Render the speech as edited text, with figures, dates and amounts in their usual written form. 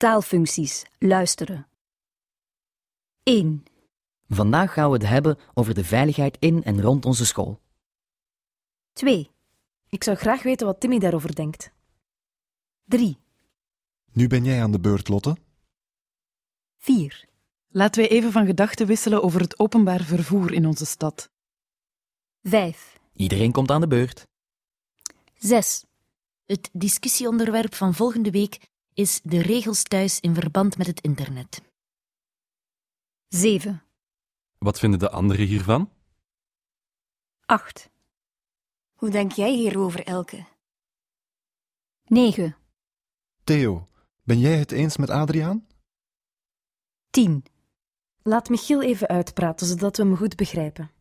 Taalfuncties. Luisteren. 1. Vandaag gaan we het hebben over de veiligheid in en rond onze school. 2. Ik zou graag weten wat Timmy daarover denkt. 3. Nu ben jij aan de beurt, Lotte. 4. Laten we even van gedachten wisselen over het openbaar vervoer in onze stad. 5. Iedereen komt aan de beurt. 6. Het discussieonderwerp van volgende week is de regels thuis in verband met het internet. 7. Wat vinden de anderen hiervan? 8. Hoe denk jij hierover, Elke? 9. Theo, ben jij het eens met Adriaan? 10. Laat Michiel even uitpraten, zodat we hem goed begrijpen.